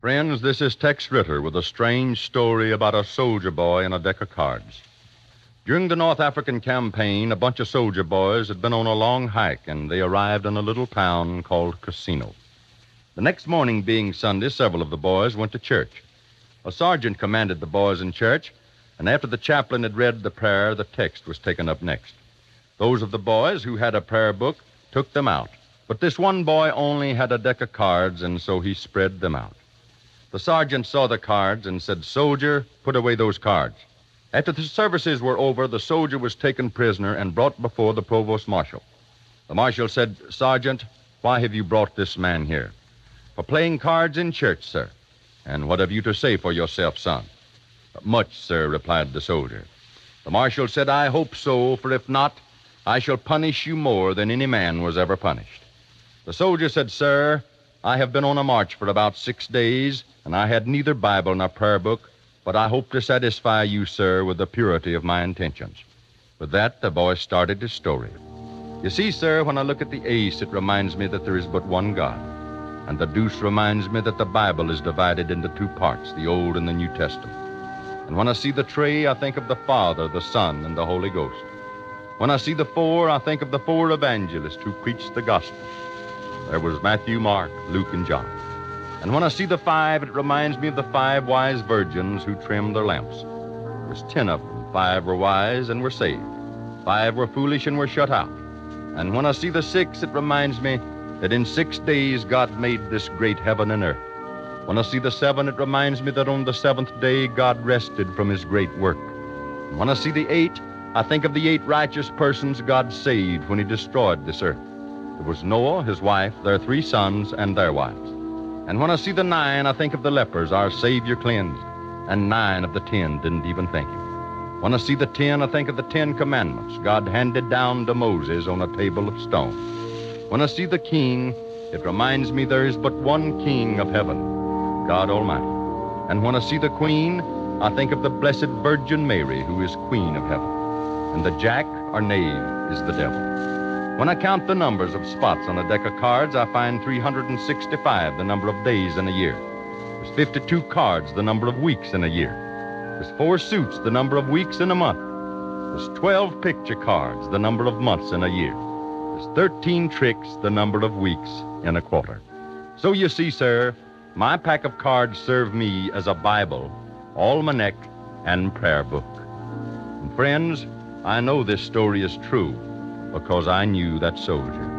Friends, this is Tex Ritter with a strange story about a soldier boy and a deck of cards. During the North African campaign, a bunch of soldier boys had been on a long hike, and they arrived in a little town called Casino. The next morning, being Sunday, several of the boys went to church. A sergeant commanded the boys in church, and after the chaplain had read the prayer, the text was taken up next. Those of the boys who had a prayer book took them out, but this one boy only had a deck of cards, and so he spread them out. The sergeant saw the cards and said, "Soldier, put away those cards." After the services were over, the soldier was taken prisoner and brought before the provost marshal. The marshal said, "Sergeant, why have you brought this man here?" "For playing cards in church, sir." "And what have you to say for yourself, son?" "Much, sir," replied the soldier. The marshal said, "I hope so, for if not, I shall punish you more than any man was ever punished." The soldier said, "Sir, I have been on a march for about 6 days, and I had neither Bible nor prayer book, but I hope to satisfy you, sir, with the purity of my intentions." With that, the boy started his story. "You see, sir, when I look at the ace, it reminds me that there is but one God. And the deuce reminds me that the Bible is divided into two parts, the Old and the New Testament. And when I see the tree, I think of the Father, the Son, and the Holy Ghost. When I see the four, I think of the four evangelists who preached the gospel. There was Matthew, Mark, Luke, and John. And when I see the five, it reminds me of the 5 wise virgins who trimmed their lamps. There's 10 of them. 5 were wise and were saved. 5 were foolish and were shut out. And when I see the 6, it reminds me that in 6 days God made this great heaven and earth. When I see the 7, it reminds me that on the 7th day God rested from his great work. And when I see the 8, I think of the 8 righteous persons God saved when he destroyed this earth. There was Noah, his wife, their 3 sons, and their wives. And when I see the 9, I think of the lepers our Savior cleansed, and 9 of the 10 didn't even thank him. When I see the 10, I think of the 10 commandments God handed down to Moses on a table of stone. When I see the king, it reminds me there is but one king of heaven, God Almighty. And when I see the queen, I think of the Blessed Virgin Mary, who is Queen of Heaven. And the jack or knave is the devil. When I count the numbers of spots on a deck of cards, I find 365, the number of days in a year. There's 52 cards, the number of weeks in a year. There's 4 suits, the number of weeks in a month. There's 12 picture cards, the number of months in a year. There's 13 tricks, the number of weeks in a quarter. So you see, sir, my pack of cards serve me as a Bible, almanac, and prayer book. And friends, I know this story is true because I knew that soldier.